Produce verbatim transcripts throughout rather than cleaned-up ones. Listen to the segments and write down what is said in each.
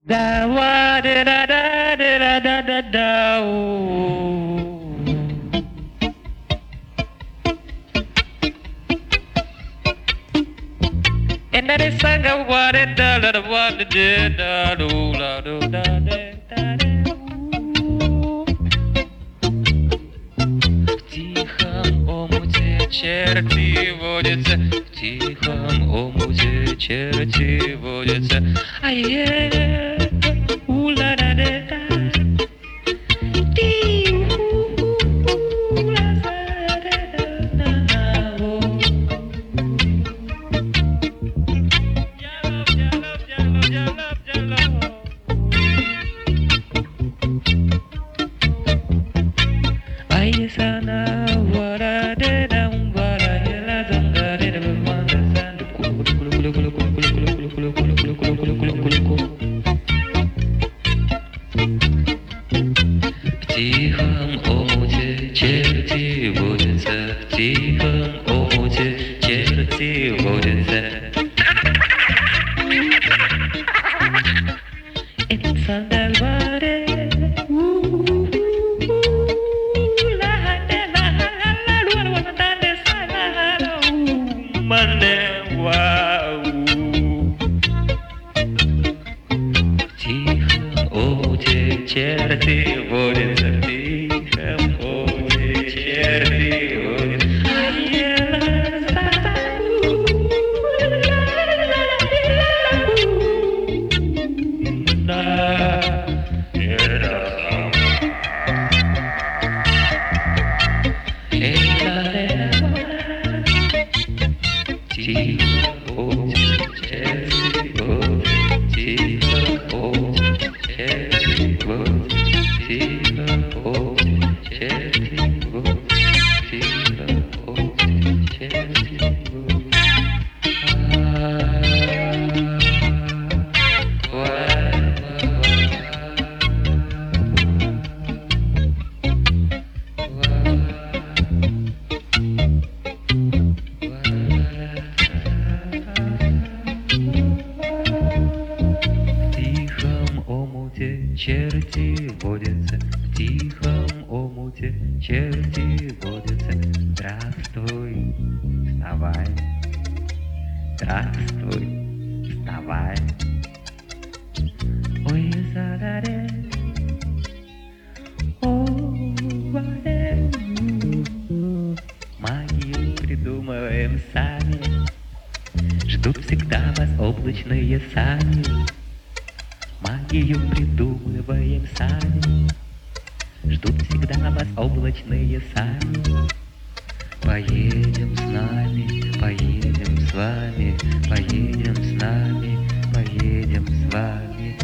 Da wa da da da da da da da oh. And that is sang of what it da da da what it did da do la do da da da da. В тихом омуте черти водятся, в тихом омуте черти водятся. Ай-е, у-ла-да-да-да. В тихом омуте черти водятся, в тихом омуте черти водятся. It's underwater. Черти водятся, в тихом омуте черти водятся. Черти водятся, в тихом омуте черти водятся. Здравствуй, вставай, здравствуй, вставай. Ой, задаре, о, варе. Магию придумываем сами, ждут всегда вас облачные сани. Магию придумываем сами, ждут всегда вас облачные сани. Поедем с нами, поедем с вами, поедем с нами, поедем с вами.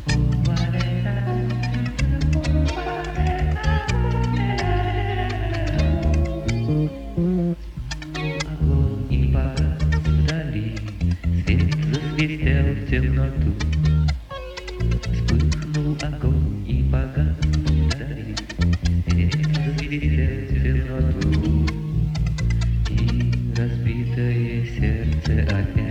Огонь и погас вдали, свет засвистел в темноту. Вспыхнул огонь и погас вдали, свет засвистел в темноту. И разбитое сердце опять